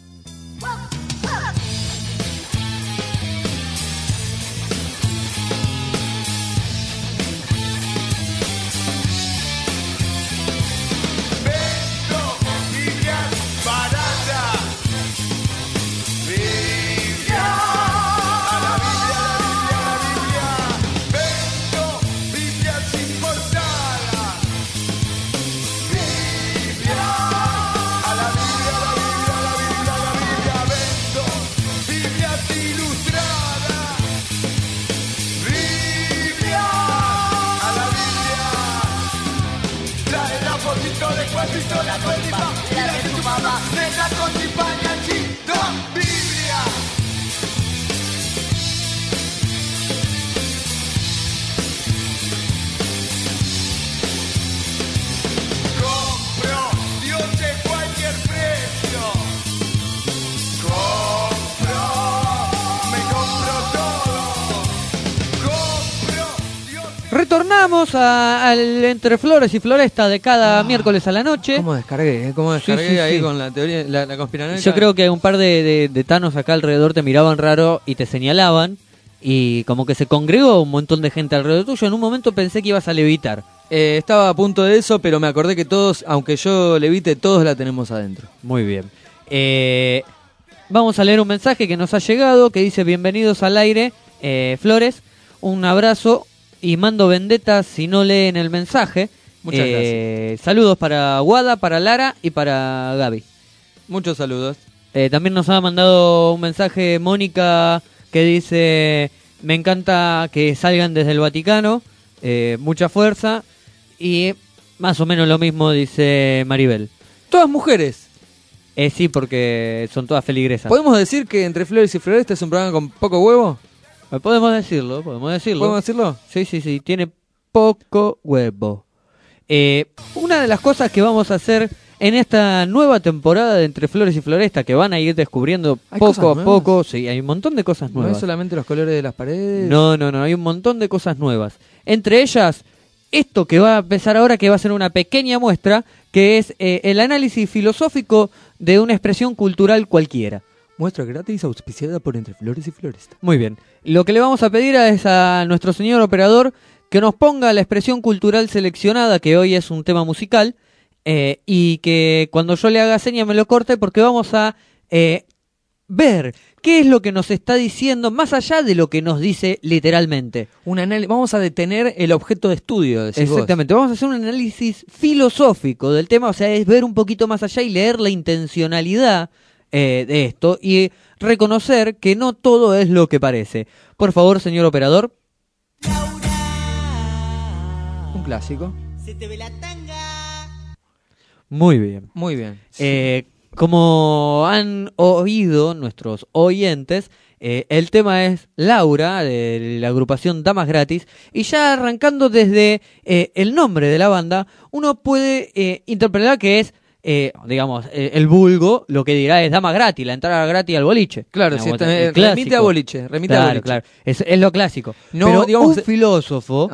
Pistola con tipa, y la de tu mamá, nena con tipa, ñachito, Biblia. Compro, Dios de cualquier precio. Compro, me compro todo. Compro, Dios de... Retornamos al Entre Flores y Floresta de cada miércoles a la noche. ¿Cómo descargué? Sí, ahí sí. con la teoría, la conspiranoica? Yo creo que un par de tanos acá alrededor te miraban raro y te señalaban. Y como que se congregó un montón de gente alrededor tuyo. En un momento pensé que ibas a levitar. Estaba a punto de eso, pero me acordé que todos, aunque yo levite, todos la tenemos adentro. Muy bien. Vamos a leer un mensaje que nos ha llegado que dice: bienvenidos al aire, Flores. Un abrazo y mando vendetas si no leen el mensaje. Muchas gracias. Saludos para Guada, para Lara y para Gaby. Muchos saludos. También nos ha mandado un mensaje Mónica que dice: me encanta que salgan desde el Vaticano, mucha fuerza. Y más o menos lo mismo dice Maribel. Todas mujeres. Sí, porque son todas feligresas. ¿Podemos decir que Entre Flores y Floresta es un programa con poco huevo? Podemos decirlo. ¿Podemos decirlo? Sí, tiene poco huevo. Una de las cosas que vamos a hacer en esta nueva temporada de Entre Flores y Floresta, que van a ir descubriendo poco a poco, sí, hay un montón de cosas nuevas. No es solamente los colores de las paredes. No, hay un montón de cosas nuevas. Entre ellas, esto que va a empezar ahora, que va a ser una pequeña muestra, que es el análisis filosófico de una expresión cultural cualquiera. Muestra gratis auspiciada por Entre Flores y Floresta. Muy bien. Lo que le vamos a pedir es a nuestro señor operador que nos ponga la expresión cultural seleccionada, que hoy es un tema musical, y que cuando yo le haga seña me lo corte, porque vamos a ver qué es lo que nos está diciendo, más allá de lo que nos dice literalmente. Vamos a detener el objeto de estudio, decís Exactamente, vamos a hacer un análisis filosófico del tema, o sea, es ver un poquito más allá y leer la intencionalidad de esto y reconocer que no todo es lo que parece. Por favor, señor operador. Un clásico. Se te ve la tanga. Muy bien. Muy bien. Como han oído nuestros oyentes, el tema es Laura, de la agrupación Damas Gratis, y ya arrancando desde el nombre de la banda, uno puede interpretar que es, digamos, el vulgo, lo que dirá es dama gratis, la entrada gratis al boliche. Claro, digamos, remite a boliche. Claro, es lo clásico. No, pero digamos, un filósofo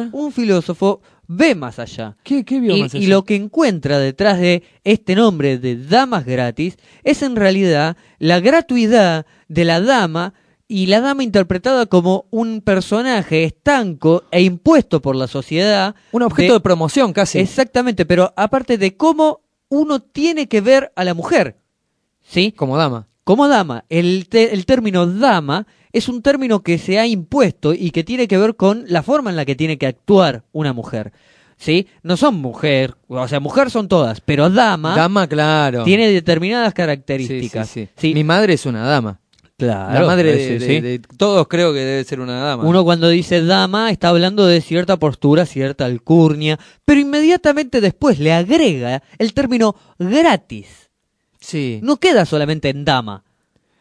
ve más allá. ¿Qué vio más allá? Y lo que encuentra detrás de este nombre de damas gratis es en realidad la gratuidad de la dama, y la dama interpretada como un personaje estanco e impuesto por la sociedad. Un objeto de promoción casi. Exactamente, pero aparte de cómo uno tiene que ver a la mujer, ¿sí? Como dama. Como dama. El término dama es un término que se ha impuesto y que tiene que ver con la forma en la que tiene que actuar una mujer, ¿sí? No son mujer, o sea, mujer son todas, pero dama... Dama, claro. Tiene determinadas características. Sí. Mi madre es una dama. Claro. La madre de todos creo que debe ser una dama. Uno cuando dice dama está hablando de cierta postura, cierta alcurnia, pero inmediatamente después le agrega el término gratis. Sí. No queda solamente en dama,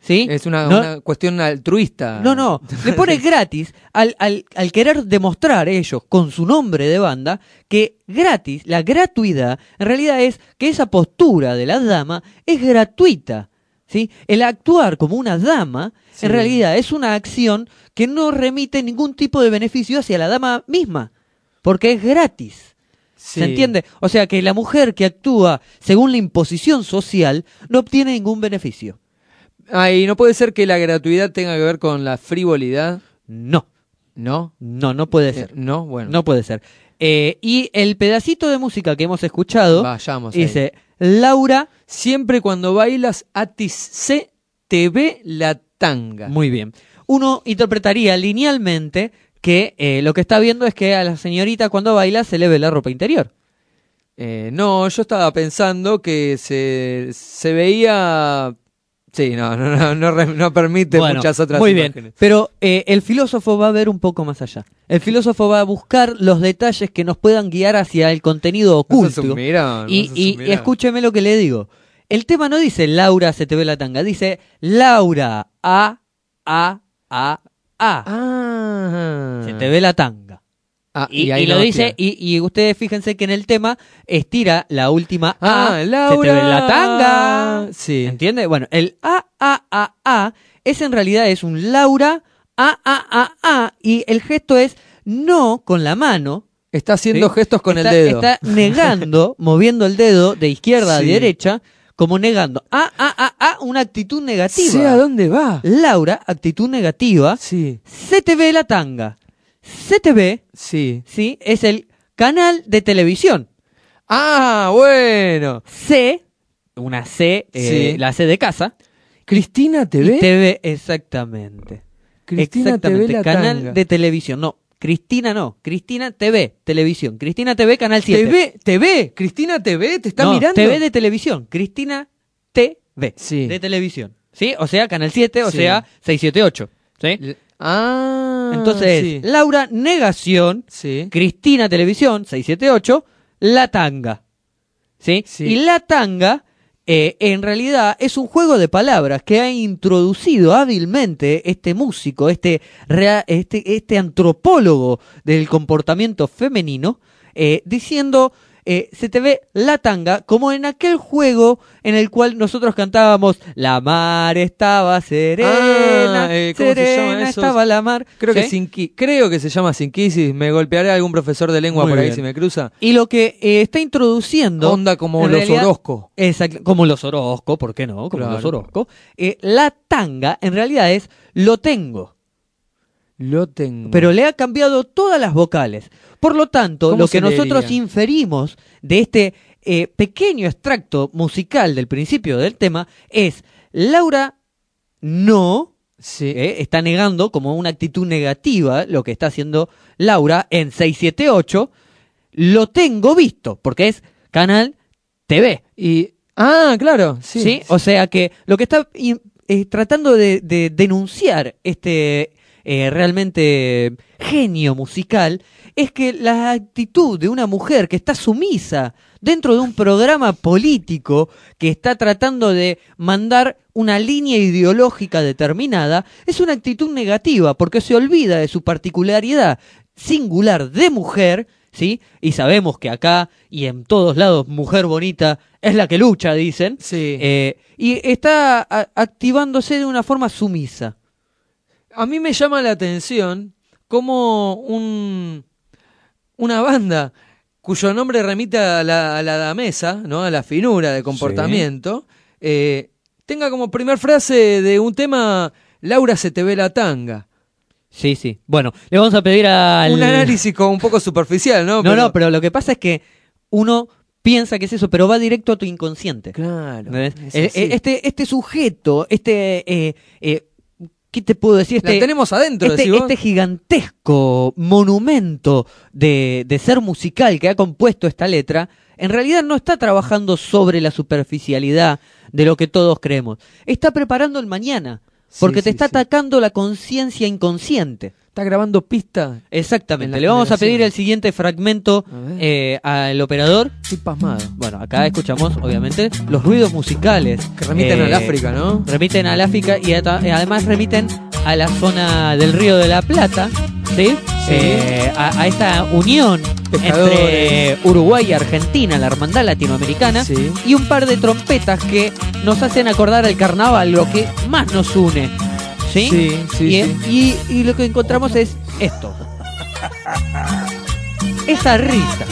¿Sí? Es una cuestión altruista. No, le pone gratis al querer demostrar ellos con su nombre de banda que gratis, la gratuidad, en realidad es que esa postura de la dama es gratuita. ¿Sí? El actuar como una dama, en realidad es una acción que no remite ningún tipo de beneficio hacia la dama misma, porque es gratis. Sí. ¿Se entiende? O sea que la mujer que actúa según la imposición social no obtiene ningún beneficio. ¿Y no puede ser que la gratuidad tenga que ver con la frivolidad? No. ¿No? No puede ser. No, bueno. No puede ser. Y el pedacito de música que hemos escuchado dice, ahí. Laura... Siempre cuando bailas, Atis se te ve la tanga. Muy bien. Uno interpretaría linealmente que lo que está viendo es que a la señorita cuando baila se le ve la ropa interior. No, yo estaba pensando que se veía... Sí, no permite muchas otras muy imágenes. Bien, pero el filósofo va a ver un poco más allá. El filósofo va a buscar los detalles que nos puedan guiar hacia el contenido oculto. Y escúcheme lo que le digo. El tema no dice Laura se te ve la tanga, dice Laura se te ve la tanga. Y lo dice, y ustedes fíjense que en el tema estira la última Laura, se te ve la tanga. Sí. ¿Entiende? Bueno, el es en realidad es un Laura y el gesto es no con la mano. Está haciendo gestos con el dedo. Está negando, moviendo el dedo de izquierda a derecha, como negando. Una actitud negativa. ¿Sí a dónde va? Laura, actitud negativa. Sí. Se te ve la tanga. CTV, sí, es el canal de televisión. Bueno. Una C, la C de casa. Cristina TV. TV, exactamente. Cristina TV, la canal tanga. de televisión. No, Cristina TV, televisión. Cristina TV, canal 7. TV, Cristina TV, ¿te está no, mirando? TV de televisión, Cristina TV, de televisión. ¿Sí? O sea, canal 7, o sea, 678. ¿Sí? Entonces, Laura, negación, Cristina Televisión, 678, la tanga. ¿Sí? Y la tanga, en realidad, es un juego de palabras que ha introducido hábilmente este músico, este antropólogo del comportamiento femenino, diciendo... se te ve la tanga, como en aquel juego en el cual nosotros cantábamos La mar estaba serena, ¿cómo se llama eso? Estaba la mar. Creo que se llama Sinquisis. Me golpearé algún profesor de lengua por ahí si me cruza. Y lo que está introduciendo... Onda como los Orozco. Exacto, como los Orozco, ¿por qué no? Como los Orozco. La tanga en realidad es lo tengo. Lo tengo. Pero le ha cambiado todas las vocales. Por lo tanto, lo que nosotros inferimos de este pequeño extracto musical del principio del tema es Laura está negando como una actitud negativa lo que está haciendo Laura en 678. Lo tengo visto, porque es canal TV. Claro. Sí. O sea que lo que está tratando de denunciar realmente genio musical es que la actitud de una mujer que está sumisa dentro de un programa político que está tratando de mandar una línea ideológica determinada es una actitud negativa porque se olvida de su particularidad singular de mujer, ¿sí? Y sabemos que acá y en todos lados mujer bonita es la que lucha, dicen, y está activándose de una forma sumisa. A mí me llama la atención cómo una banda cuyo nombre remite a la damesa, ¿no? A la finura de comportamiento, tenga como primer frase de un tema Laura se te ve la tanga. Sí. Bueno, le vamos a pedir un análisis un poco superficial, ¿no? No, pero lo que pasa es que uno piensa que es eso, pero va directo a tu inconsciente. Claro. Este sujeto, ¿qué te puedo decir? La tenemos adentro, este gigantesco monumento de ser musical que ha compuesto esta letra, en realidad no está trabajando sobre la superficialidad de lo que todos creemos. Está preparando el mañana, porque te está atacando la conciencia inconsciente. ¿Está grabando pista? Exactamente. Le vamos a pedir el siguiente fragmento al operador. Estoy pasmado. Bueno, acá escuchamos, obviamente, los ruidos musicales. Que remiten al África, ¿no? Remiten al África y además remiten a la zona del Río de la Plata, ¿sí? A esta unión entre Uruguay y Argentina, la hermandad latinoamericana, y un par de trompetas que nos hacen acordar al carnaval, lo que más nos une. ¿Sí? Y lo que encontramos es esto. Esa risa.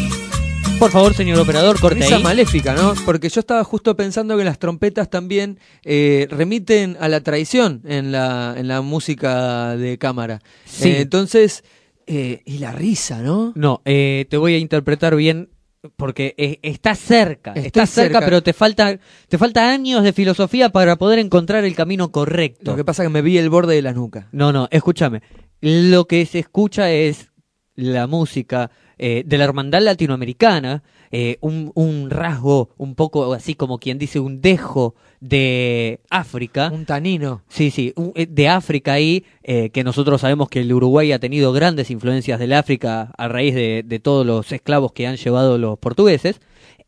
Por favor, señor operador, corte risa ahí. Maléfica, ¿no? Porque yo estaba justo pensando que las trompetas también remiten a la traición en la música de cámara. Sí. Entonces, y la risa, ¿no? No, te voy a interpretar bien porque está cerca, Estoy cerca, pero te falta años de filosofía para poder encontrar el camino correcto. Lo que pasa es que me vi el borde de la nuca. No, escúchame. Lo que se escucha es la música de la hermandad latinoamericana, un rasgo un poco así como quien dice un dejo de África. Un tanino. Sí, de África ahí, que nosotros sabemos que el Uruguay ha tenido grandes influencias del África a raíz de todos los esclavos que han llevado los portugueses.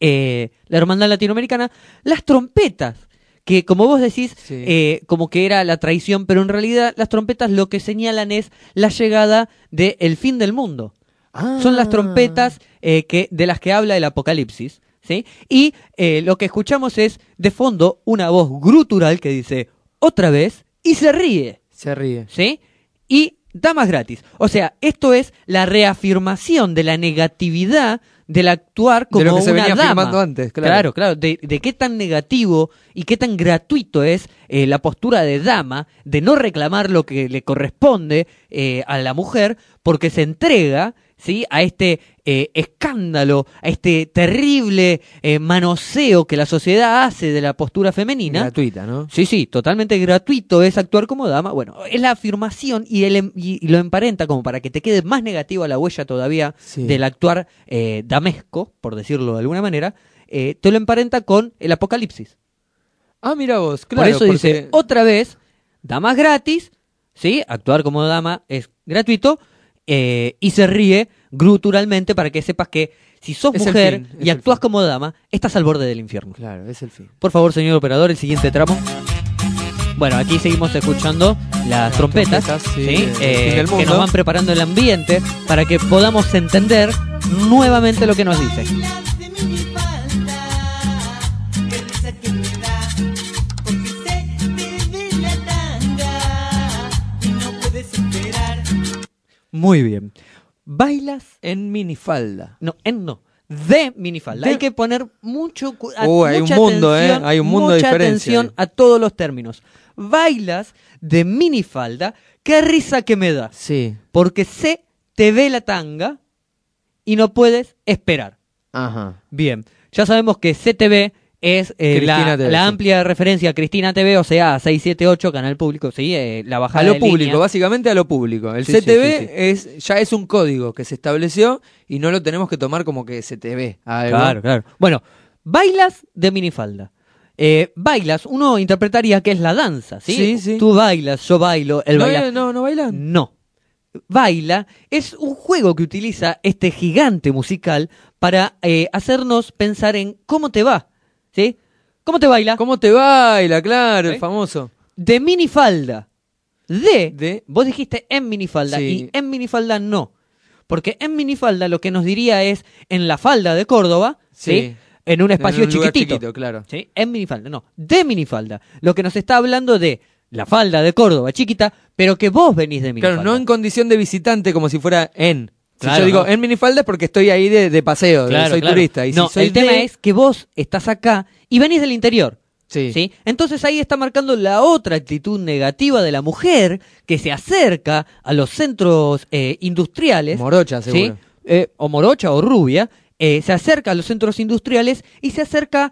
La hermandad latinoamericana, las trompetas, que como vos decís, como que era la traición, pero en realidad las trompetas lo que señalan es la llegada del fin del mundo. Son las trompetas de las que habla el Apocalipsis, ¿sí? Y lo que escuchamos es, de fondo, una voz grutural que dice, otra vez, y se ríe. Se ríe. ¿Sí? Y damas gratis. O sea, esto es la reafirmación de la negatividad del actuar como de lo que se una venía dama. afirmando antes, claro. Claro, de qué tan negativo y qué tan gratuito es la postura de dama, de no reclamar lo que le corresponde a la mujer, porque se entrega, ¿sí?, a este escándalo, a este terrible manoseo que la sociedad hace de la postura femenina. Gratuita, ¿no? Sí, totalmente gratuito es actuar como dama. Bueno, es la afirmación y lo emparenta como para que te quede más negativa la huella todavía del actuar damesco, por decirlo de alguna manera, te lo emparenta con el Apocalipsis. Ah, mira vos, claro. Por eso dice, otra vez, damas gratis, ¿sí? Actuar como dama es gratuito, y se ríe gruturalmente para que sepas que si sos mujer y actúas como dama, estás al borde del infierno. Claro, es el fin. Por favor, señor operador, el siguiente tramo. Bueno, aquí seguimos escuchando las trompetas, ¿sí? Que nos van preparando el ambiente para que podamos entender nuevamente lo que nos dice. Muy bien. ¿Bailas en minifalda? No, de minifalda. Hay que poner mucha hay un mundo, atención, hay un mundo de diferencia. Atención a todos los términos. ¿Bailas de minifalda? ¡Qué risa que me da! Sí. Porque se te ve la tanga y no puedes esperar. Ajá. Bien, ya sabemos que CTV es la amplia referencia a Cristina TV, o sea, 678, canal público, ¿sí? La bajada a lo de público, línea. básicamente a lo público. El CTV ya es un código que se estableció y no lo tenemos que tomar como que CTV. Claro. Bueno, bailas de minifalda. Bailas, uno interpretaría que es la danza, ¿sí? Sí. Tú bailas, yo bailo, él baila. ¿No bailan? No. Baila es un juego que utiliza este gigante musical para hacernos pensar en cómo te va. ¿Sí? ¿Cómo te baila? ¿Cómo te baila? Claro, el famoso. De minifalda. Vos dijiste en minifalda y en minifalda no. Porque en minifalda lo que nos diría es en la falda de Córdoba, ¿sí? En un espacio chiquitito. Claro. ¿Sí? En minifalda, no. De minifalda. Lo que nos está hablando de la falda de Córdoba chiquita, pero que vos venís de minifalda. Claro, no en condición de visitante como si fuera en. Claro, si yo digo en minifalda es porque estoy ahí de paseo, soy turista. Y no, si soy el tema es que vos estás acá y venís del interior. Sí. Entonces ahí está marcando la otra actitud negativa de la mujer que se acerca a los centros industriales. Morocha, seguro. ¿Sí? O morocha o rubia. Se acerca a los centros industriales y se acerca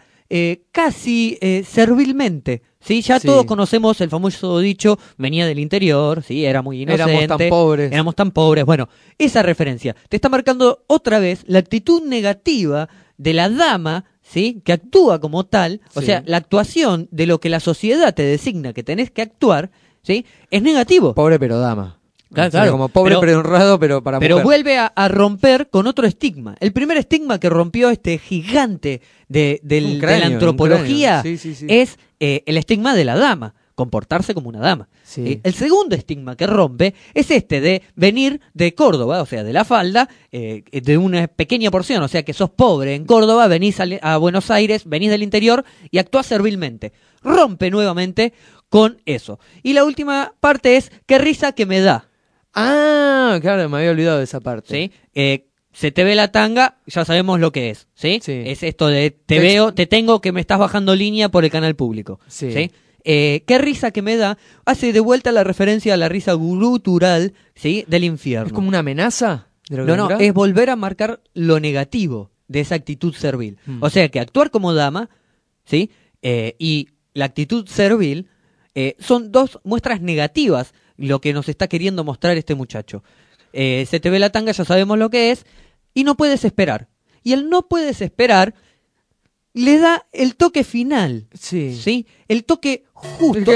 casi servilmente. ¿Sí? Ya todos conocemos el famoso dicho, venía del interior, ¿sí? Era muy inocente. Éramos tan pobres. Bueno, esa referencia te está marcando otra vez la actitud negativa de la dama, ¿sí? Que actúa como tal. O sea, la actuación de lo que la sociedad te designa que tenés que actuar, ¿sí? Es negativo. Pobre pero dama. O sea, como pobre pero honrado, pero para Pero mujer. vuelve a romper con otro estigma. El primer estigma que rompió este gigante de la antropología es el estigma de la dama, comportarse como una dama. Sí. El segundo estigma que rompe es este de venir de Córdoba, o sea, de la falda, de una pequeña porción, o sea, que sos pobre en Córdoba, venís a Buenos Aires, venís del interior y actuás servilmente. Rompe nuevamente con eso. Y la última parte es, qué risa que me da. Ah, claro, me había olvidado de esa parte. ¿Sí? Se te ve la tanga, ya sabemos lo que es. ¿Sí? Es esto de te tengo que me estás bajando línea por el canal público. ¿Sí? Qué risa que me da, hace de vuelta la referencia a la risa gutural, ¿sí? Del infierno. ¿Es como una amenaza? De lo que No, es volver a marcar lo negativo de esa actitud servil. O sea que actuar como dama, ¿sí? Y la actitud servil son dos muestras negativas lo que nos está queriendo mostrar este muchacho. Se te ve la tanga, ya sabemos lo que es, y no puedes esperar. Y el no puedes esperar le da el toque final. Sí. El toque justo.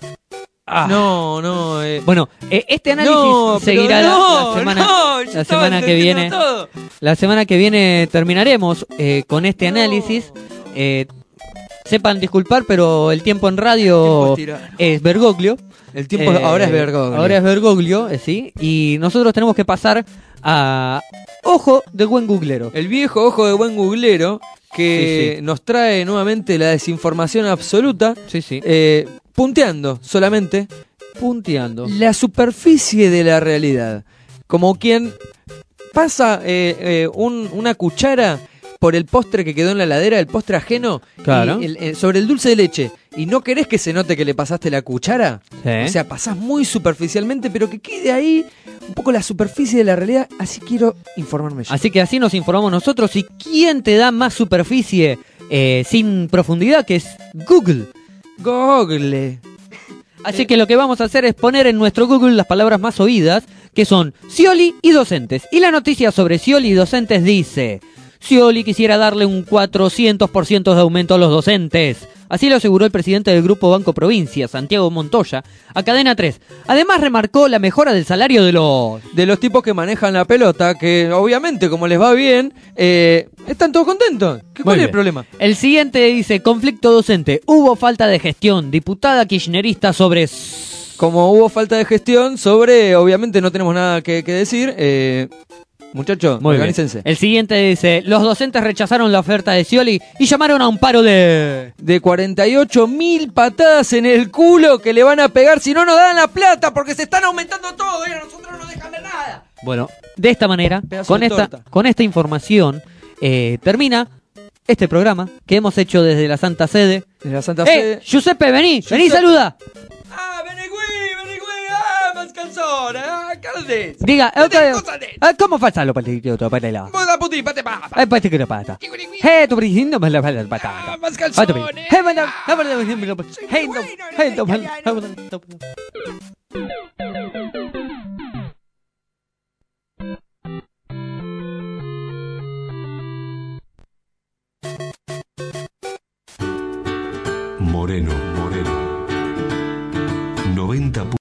Bueno, este análisis seguirá la semana que viene. La semana que viene terminaremos con este análisis. Sepan disculpar, pero el tiempo en radio es Bergoglio. El tiempo ahora es Bergoglio. Ahora es Bergoglio, sí. Y nosotros tenemos que pasar a Ojo de Buen Googlero. El viejo Ojo de Buen Googlero que nos trae nuevamente la desinformación absoluta. Punteando solamente. Punteando. La superficie de la realidad. Como quien pasa una cuchara por el postre que quedó en la heladera, el postre ajeno, claro. Sobre el dulce de leche, y no querés que se note que le pasaste la cuchara, o sea, pasás muy superficialmente, pero que quede ahí un poco la superficie de la realidad, así quiero informarme yo. Así que así nos informamos nosotros, y ¿quién te da más superficie sin profundidad? Que es Google. Así que lo que vamos a hacer es poner en nuestro Google las palabras más oídas, que son Scioli y docentes. Y la noticia sobre Scioli y docentes dice: Scioli quisiera darle un 400% de aumento a los docentes. Así lo aseguró el presidente del Grupo Banco Provincia, Santiago Montoya, a Cadena 3. Además remarcó la mejora del salario de los tipos que manejan la pelota, que obviamente como les va bien, están todos contentos. ¿Cuál es el problema? El siguiente dice: conflicto docente, hubo falta de gestión, diputada kirchnerista sobre... Como hubo falta de gestión sobre, obviamente no tenemos nada que decir, muchachos, organícense. El siguiente dice: los docentes rechazaron la oferta de Scioli y llamaron a un paro de 48.000 patadas en el culo que le van a pegar si no nos dan la plata, porque se están aumentando todo y a nosotros no nos dejan de nada. Bueno, de esta manera, con esta información, termina este programa que hemos hecho desde la Santa Sede. Desde la Santa Sede. Giuseppe, vení, saluda. Canzone, calde. Diga, come facciamo per la? Buona putti, pate papa. Pate che la pata. Tu prendendo me la patata. Mas calzone. Moreno. 90.